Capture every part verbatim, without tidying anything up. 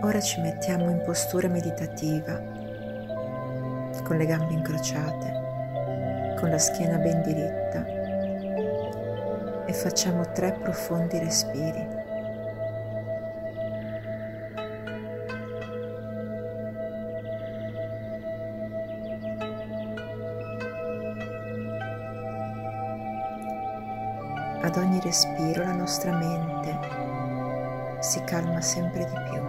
Ora ci mettiamo in postura meditativa, con le gambe incrociate, con la schiena ben diritta e facciamo tre profondi respiri. Ad ogni respiro la nostra mente si calma sempre di più.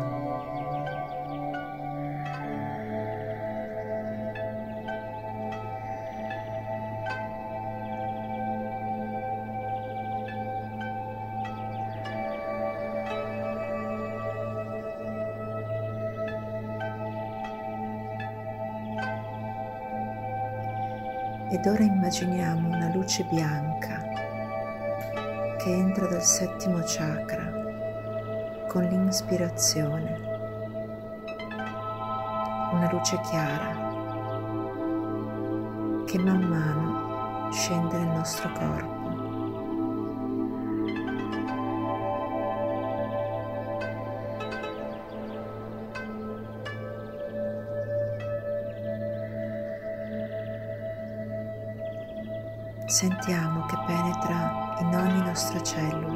Ed ora immaginiamo una luce bianca che entra dal settimo chakra con l'inspirazione, una luce chiara che man mano scende nel nostro corpo. Sentiamo che penetra in ogni nostra cellula.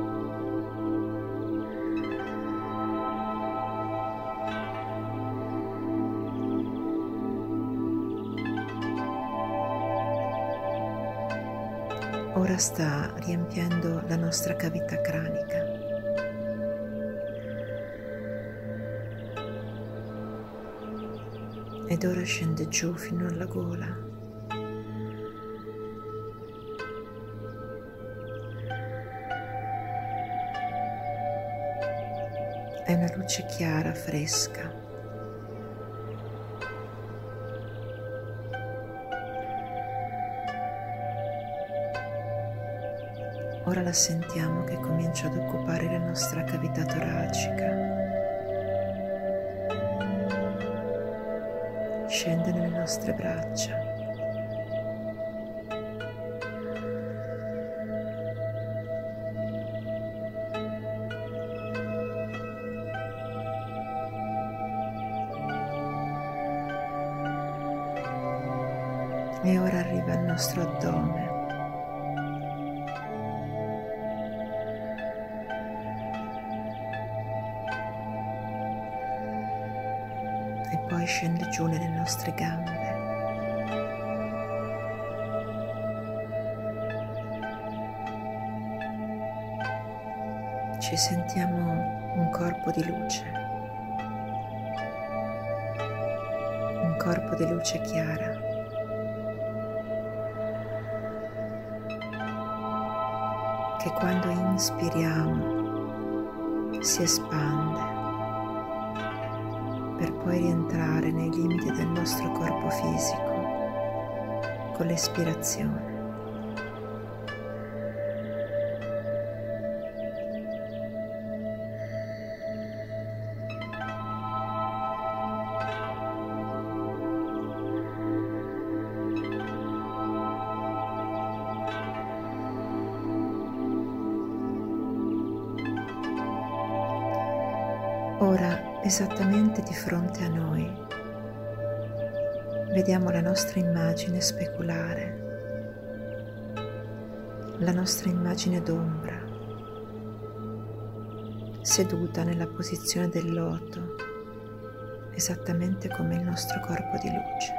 Ora sta riempiendo la nostra cavità cranica. Ed ora scende giù fino alla gola. È una luce chiara, fresca. Ora la sentiamo che comincia ad occupare la nostra cavità toracica. Scende nelle nostre braccia. E ora arriva al nostro addome. E poi scende giù nelle nostre gambe. Ci sentiamo un corpo di luce, un corpo di luce chiara. Che quando inspiriamo si espande per poi rientrare nei limiti del nostro corpo fisico con l'espirazione. Ora, esattamente di fronte a noi, vediamo la nostra immagine speculare, la nostra immagine d'ombra, seduta nella posizione del loto, esattamente come il nostro corpo di luce.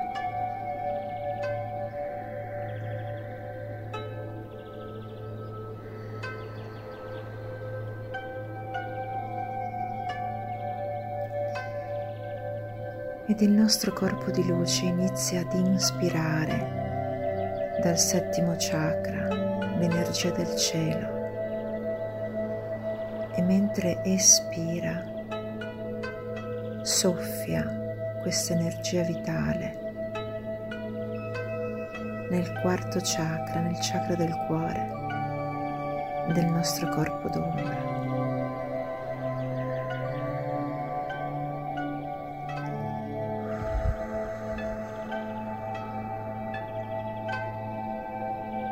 Ed il nostro corpo di luce inizia ad inspirare dal settimo chakra l'energia del cielo e mentre espira soffia questa energia vitale nel quarto chakra, nel chakra del cuore del nostro corpo d'ombra.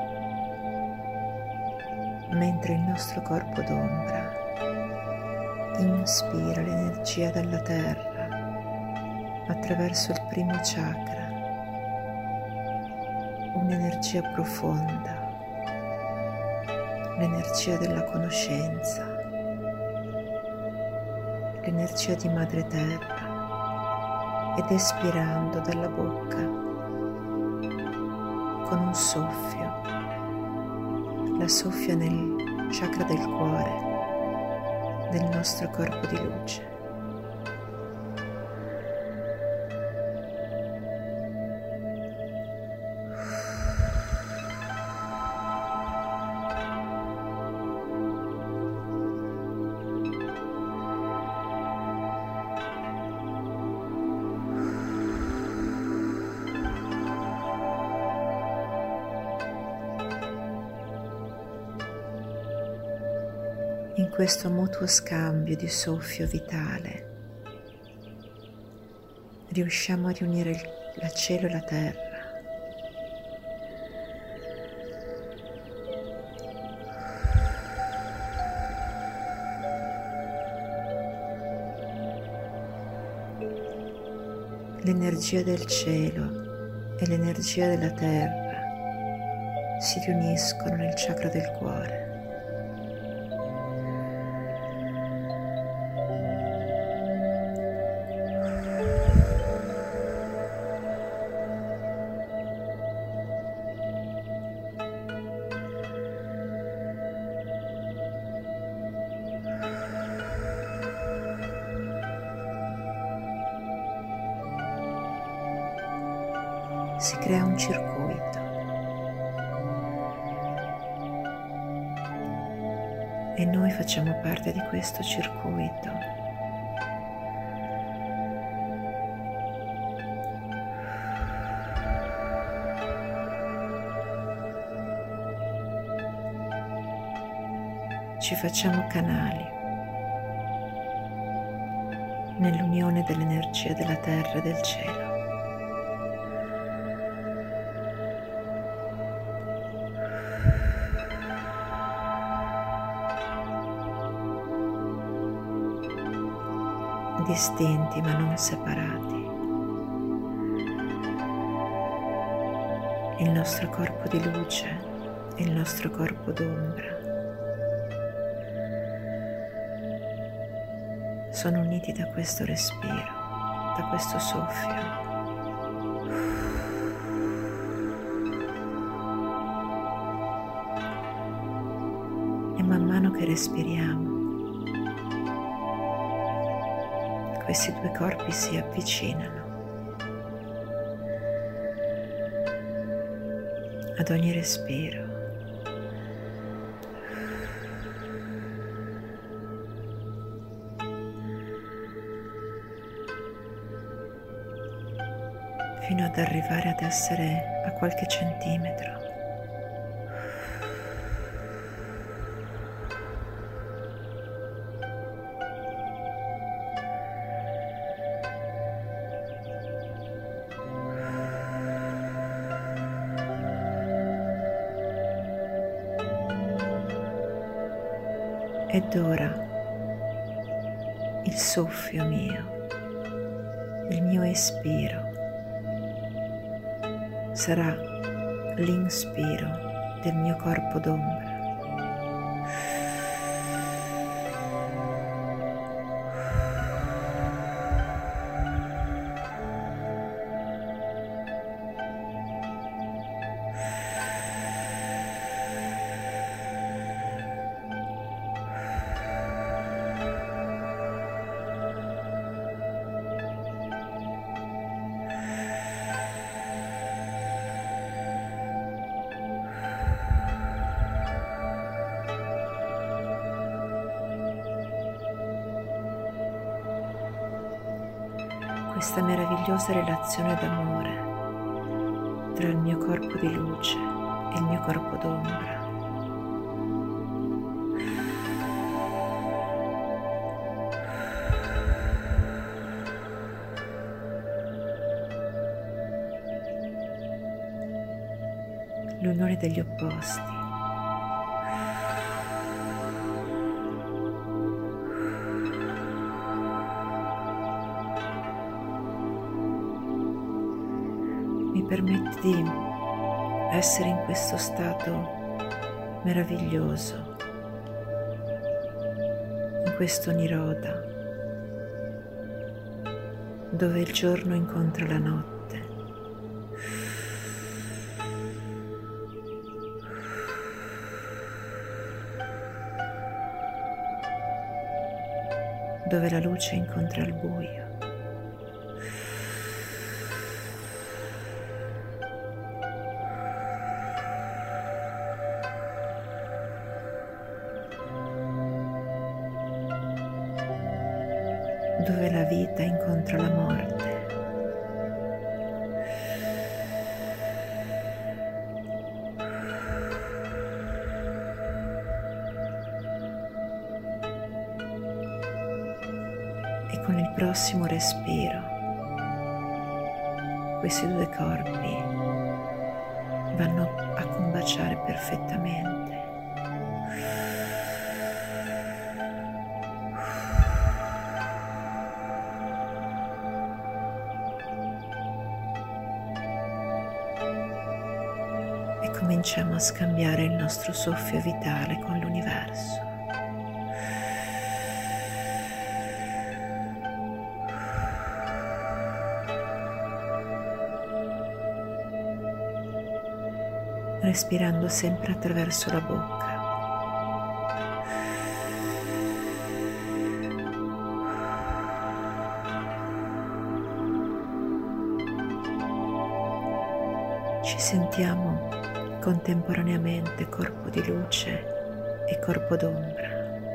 Mentre il nostro corpo d'ombra Inspira l'energia della terra attraverso il primo chakra, un'energia profonda, l'energia della conoscenza, l'energia di Madre Terra, ed espirando dalla bocca con un soffio, la soffia nel chakra del cuore del nostro corpo di luce. In questo mutuo scambio di soffio vitale riusciamo a riunire il, il cielo e la terra. L'energia del cielo e l'energia della terra si riuniscono nel chakra del cuore. Si crea un circuito e noi facciamo parte di questo circuito. Ci facciamo canali nell'unione dell'energia della terra e del cielo. Distinti ma non separati. Il nostro corpo di luce e il nostro corpo d'ombra sono uniti da questo respiro, da questo soffio. E man mano che respiriamo, questi due corpi si avvicinano. Ad ogni respiro. Fino ad arrivare ad essere a qualche centimetro. Ed ora il soffio mio, il mio espiro, sarà l'inspiro del mio corpo d'ombra. Questa meravigliosa relazione d'amore tra il mio corpo di luce e il mio corpo d'ombra. L'unione degli opposti. permette di essere in questo stato meraviglioso, in questo niroda, dove il giorno incontra la notte. Dove la luce incontra il buio. Dove la vita incontra la morte. E con il prossimo respiro, questi due corpi vanno a combaciare perfettamente. Cominciamo a scambiare il nostro soffio vitale con l'universo. Respirando sempre attraverso la bocca. Ci sentiamo contemporaneamente corpo di luce e corpo d'ombra.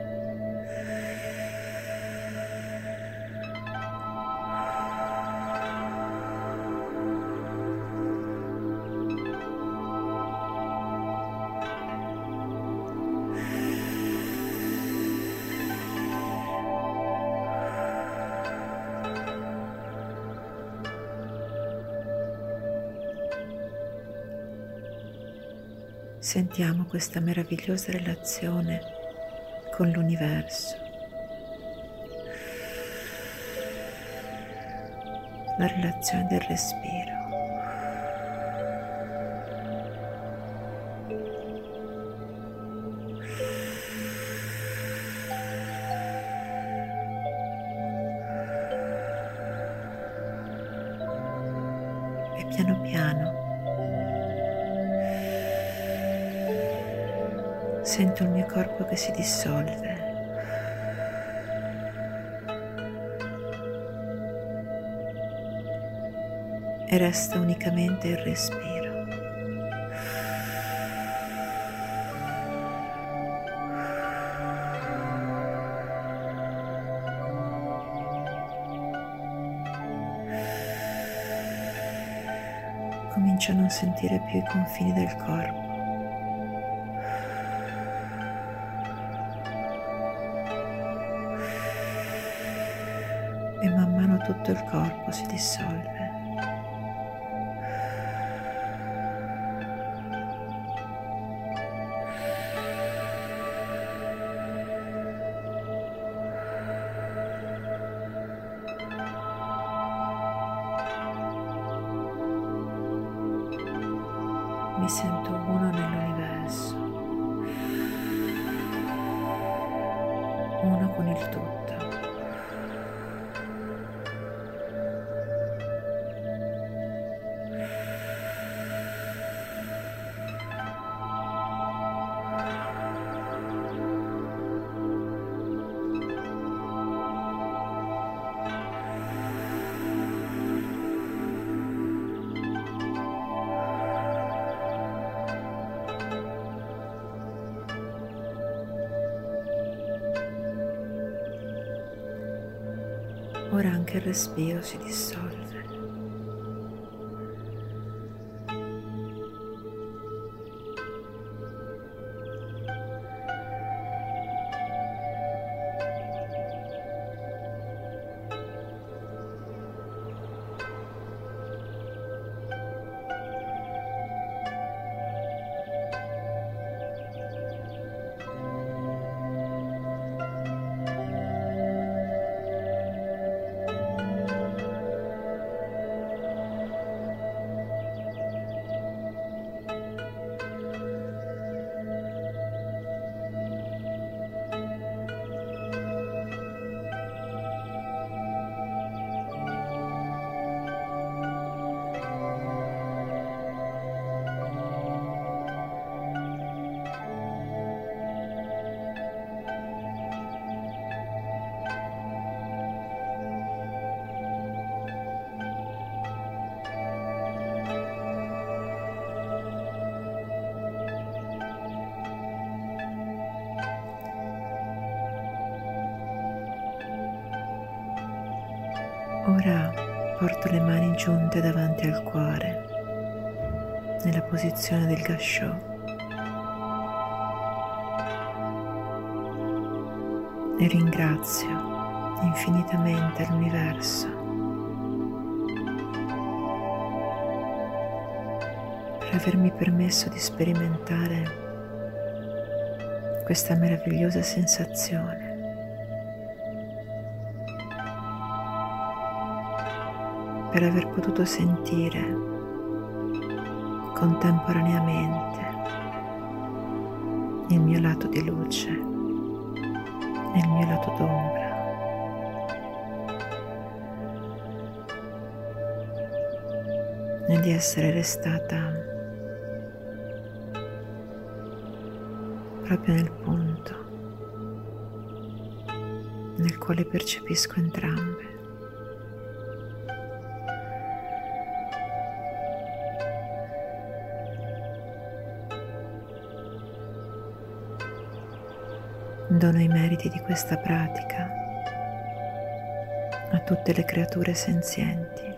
Sentiamo questa meravigliosa relazione con l'universo, la relazione del respiro. E piano piano sento il mio corpo che si dissolve. E resta unicamente il respiro. Comincio a non sentire più i confini del corpo. E man mano tutto il corpo si dissolve. Mi sento uno nell'universo, uno con il tutto. Ora anche il respiro si dissolve. Ora porto le mani giunte davanti al cuore, nella posizione del Gashō. E ringrazio infinitamente l'universo per avermi permesso di sperimentare questa meravigliosa sensazione. Per aver potuto sentire contemporaneamente il mio lato di luce e il mio lato d'ombra. E di essere restata proprio nel punto nel quale percepisco entrambe. Dono i meriti di questa pratica a tutte le creature senzienti